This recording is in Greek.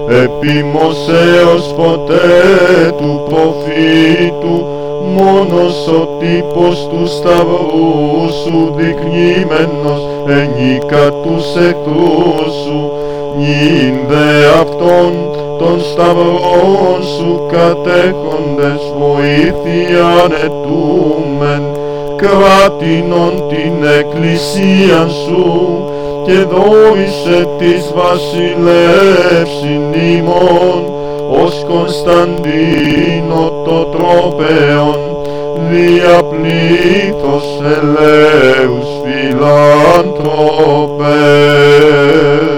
επιμοσέως ποτέ του προφήτου, μόνος ο τύπος του σταυρού σου δεικνύμενος ενίκα τους εχθρούς σου, νυν δε αυτόν των σταυρών σου κατέχοντες βοήθειαν ετούμεν, κράτηνον την εκκλησίαν σου και δόησε της βασιλεύσιν ημών ως Κωνσταντίνο το τρόπεον, δια πλήθος ελέους φιλάνθρωπε.